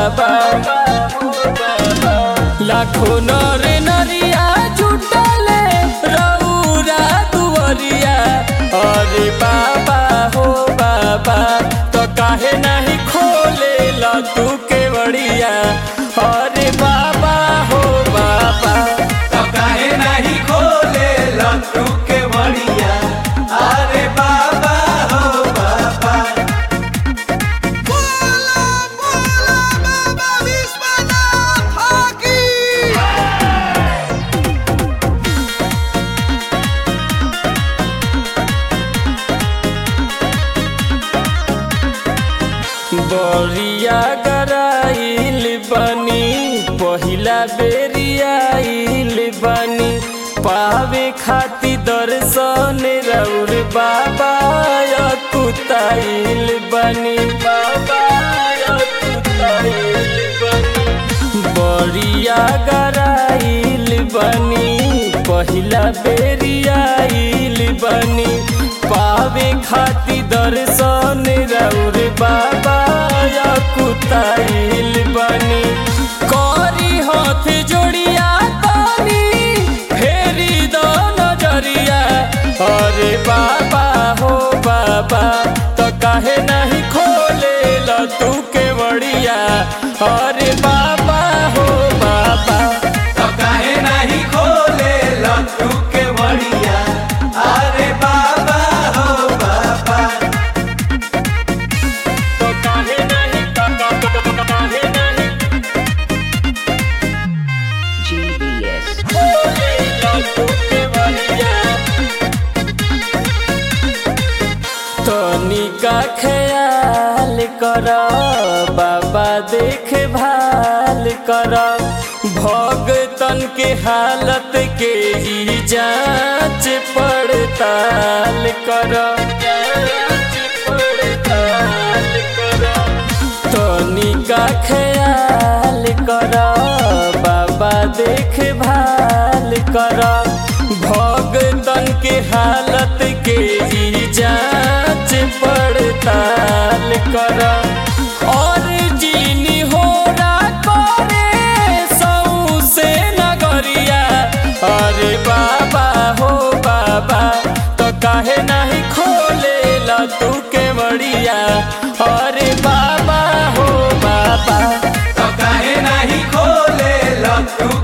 बाबा। लाखों नर नरिया जुटले रउरा दुवरिया, अरे बाबा हो बाबा। तो काहे नहीं खोले ला तू केवड़िया, अरे बाबा हो बाबा। तो काहे नहीं खोले ला तू केवड़िया, अरे बाबा हो बाबा। बोला बोला बाबा विश्वनाथ की। बरिया गराइल बनी, पहिला बेरियाइल बनी, पावे खाती दर्शन रउर बाबा अकुताइल बनी, बाबा अकुताइल बनी। बरिया गराइल बनी, पहिला बेरियाइल बनी, पावे खाती दर्शन रउर बाबा अकुताइल बनी। करी हाथ जोड़िया तानी फेरी दो नजरिया, अरे बाबा हो बाबा। तो काहे नहीं खोले ला तू केवड़िया, अरे बाबा हो बाबा। तो काहे नहीं खोले ला तू केवड़िया, अरे बाबा हो बाबा। तो काहे नहीं, काहे नहीं GBS. खोले ला तू केवड़िया। तनिका ख्याल कर बाबा, देख भाल कर, भगतन के हालत के ही जांच पड़ताल कर। तनिका ख्याल कर बाबा, देख भाल कर, भगतन के हालत के ही जांच पड़ताल कर। और जीनी हो करे सऊ से नगरिया, अरे बाबा हो बाबा। तो काहे नहीं खोले ला तू केवड़िया, अरे बाबा हो बाबा। तो काहे नहीं खोले ला तू